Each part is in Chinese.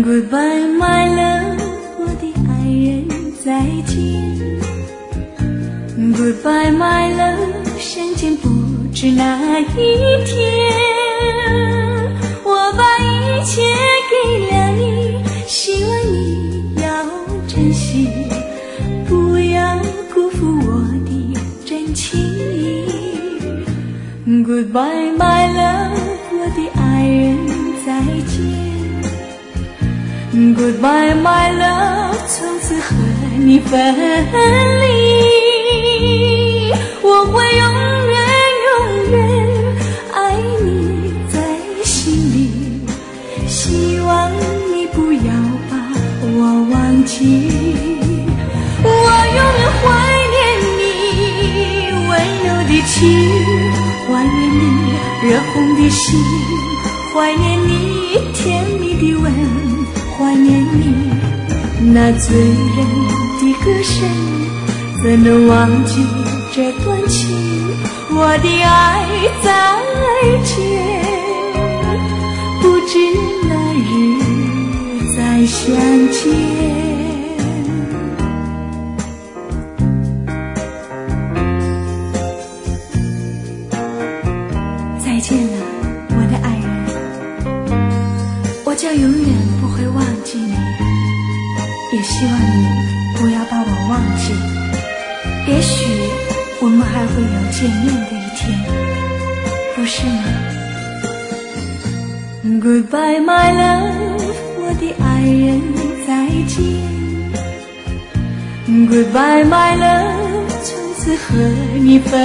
Goodbye my love， 我的爱人再见。Goodbye my love， 相见不知哪一天。我把一切给了你，希望你要珍惜，不要辜负我的真情。Goodbye my love， 我的爱人再见。Goodbye my love， 从此和你分离，我会永远爱你在心里，希望你不要把我忘记。我永远怀念你温柔的情，怀念你热红的心，怀念你甜蜜的吻，怀念你那醉人的歌声，怎能忘记这段情？我的爱再见，不知哪日再相见。再见了，我的爱人，我将永远不会忘记你，也希望你不要把我忘记。也许我们还会有见面的一天，不是吗？ Goodbye my love， 我的爱人再见。Goodbye my love， 从此和你分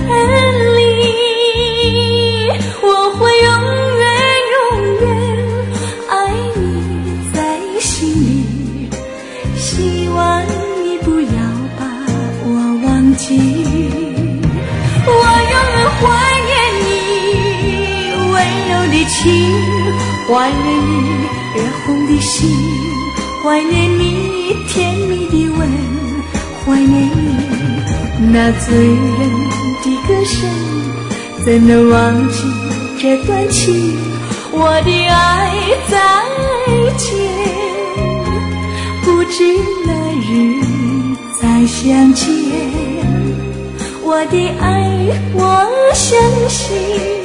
离，我会永远爱你在心里，希望你不要把我忘记。我永远怀念你温柔的情，怀念你热红的心，怀念你甜蜜的吻，怀念你那醉人的歌声，怎能忘记这段情？我的爱再见，不知哪日再相见。我的爱，我相信